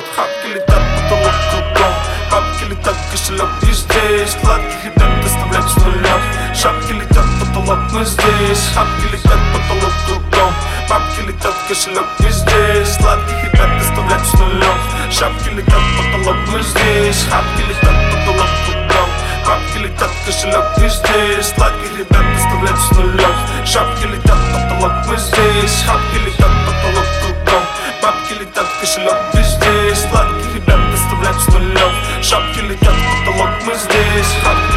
летают, хапки летят, потолок кругом. Бабки летят, кошелек не здесь. Сладких ребят доставлять с нулем. Шапки летят, потолок мы здесь. Хапки летят, потолок кругом. Бабки летят, кошелек не здесь. Сладких ребят доставлять с нулем. Шапки летят, потолок мы здесь. Хапки летят, потолок кругом. Бабки летят, кошелек не здесь. Сладких ребят доставлять с нулем. Шапки летят, потолок мы здесь. Хапки летят, потолок кругом. Бабки летят, кошелек не здесь. Сладких ребят доставлять с нулем. Шапки летят, потолок мы здесь.